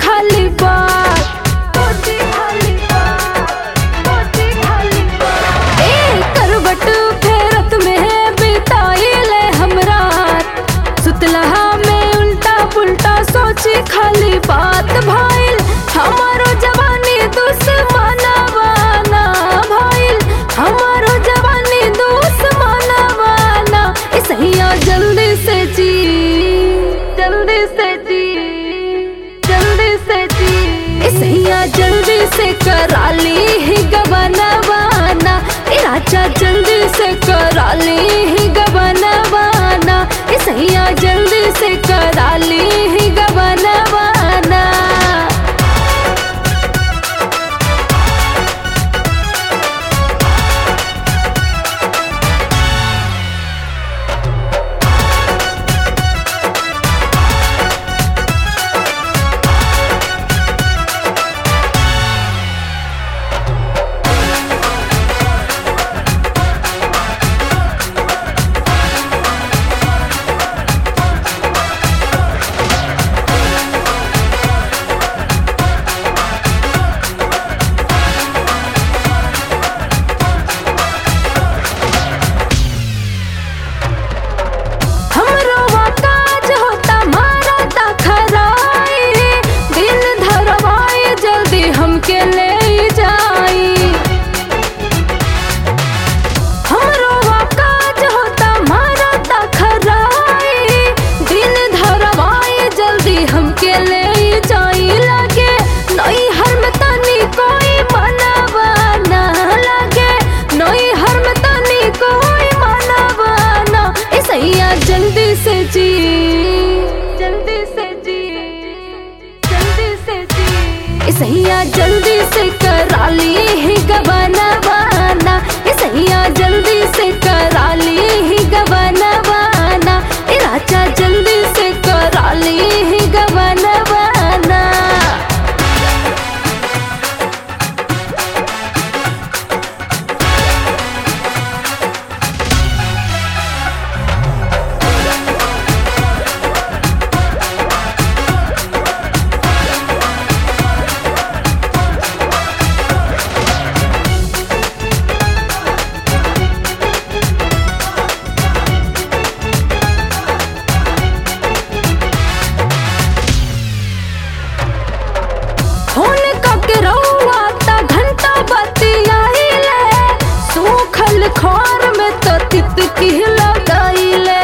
खाली बात, सोची खाली बात, सोची खाली बात। ए करवट फेरत में बिताइले हम रात, सुतलहा में उल्टा पुल्टा सोची खाली बात। भाईल हमारो जवानी दुश्मनवा ना भाईल, हमारो जवानी दुश्मनवा ना। इसहिया जल्दी से जी, जल्दी से जी, जल्दी से जी। इसहिया जल्दी से कराली ही गबनवा ना, ए राजा जल्दी से कराली ही गबनवा ना। इसहिया जल्दी से कराली ही गबनवा ना। के ले जाई हमरो काज होता मारा ता खराई, दिन धरवाई जल्दी हमके ले जाई। लागे नई हर में तनी कोई मनवा ना, लागे नई हर में तनी कोई मनवा ना। इसैया जल्दी से जी, जल्दी से जी, जल्दी से जी। इसैया जल्दी से कराली ही गबनवा ना, इसैया जल्दी से कराली ही गबनवा ना। ए राजा जल्दी से कराली ही गबनवा ना। खार में तो तितकी लगाइले,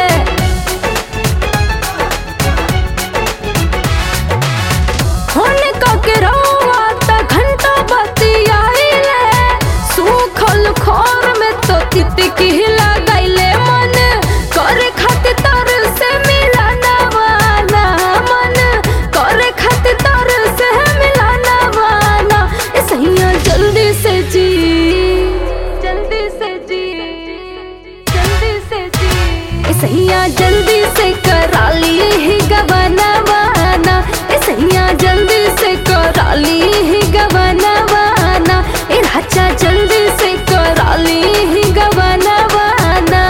होने का के रवा ता घंटा बतियाइले। सूखल खार में तो तितकी लगाइले, मन करे खातिर तर से मिलनवा ना, मन करे खातिर तर से मिलनवा ना। इसैया जल्दी से जी, जल्दी से जी, जल्दी से जी। इसैया जल्दी से कराली ही गबनवा ना, इसैया जल्दी से कराली ही गबनवा ना। ए राजा जल्दी से कराली ही गबनवा ना।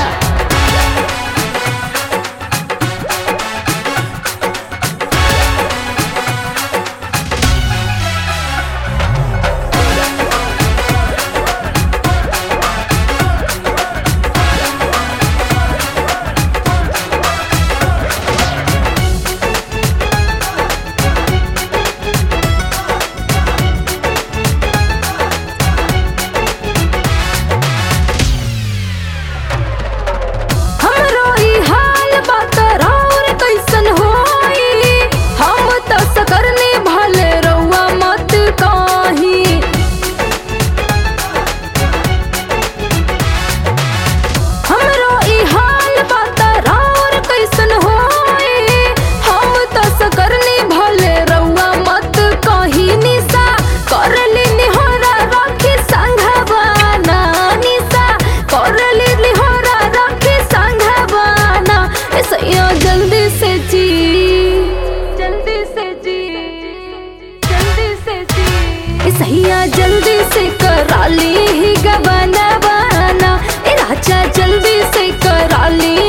इसैया जल्दी से कराली ही गबनवा ना, ए राजा जल्दी से कराली